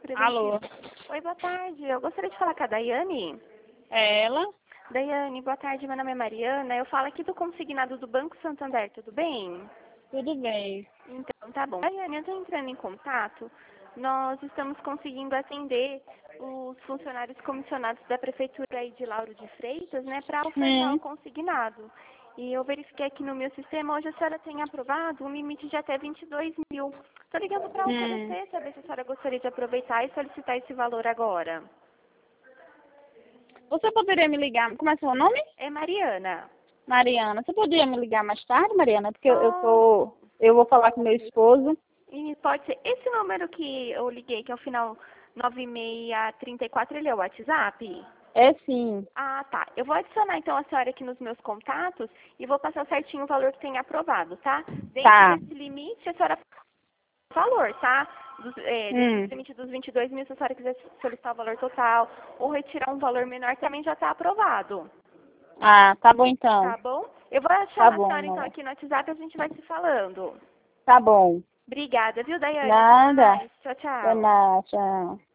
Alô, preventivo. Oi, boa tarde. Eu gostaria de falar com a Daiane. é ela? Daiane, boa tarde. Meu nome é Mariana. Eu falo aqui do consignado do Banco Santander, tudo bem? Tudo bem. Então, tá bom. Daiane, eu estou entrando em contato. Nós estamos conseguindo atender os funcionários comissionados da Prefeitura aí de Lauro de Freitas, né, para ofertar o consignado. E eu verifiquei aqui no meu sistema, hoje a senhora tem aprovado um limite de até 22 mil. Estou ligando para oferecer, saber se a senhora gostaria de aproveitar e solicitar esse valor agora. Você poderia me ligar? Como é seu nome? É Mariana. Mariana. Você poderia me ligar mais tarde, Mariana? Porque Oh, eu vou falar com meu esposo. e pode ser esse número que eu liguei, que é o final 9634, ele é o WhatsApp? É sim. Ah, tá. Eu vou adicionar então a senhora aqui nos meus contatos e vou passar certinho o valor que tem aprovado, tá? Dentro Tá. desse limite, a senhora valor, tá? Dentro do limite dos 22 mil, se a senhora quiser solicitar o valor total ou retirar um valor menor, também já está aprovado. Ah, tá bom então. Tá bom? Eu vou Tá chamar a bom, senhora então amor. aqui no WhatsApp e a gente vai se falando. Tá bom. Obrigada, viu, Daiane? Até Nada. mais. Tchau, Até tchau. mais. Tchau.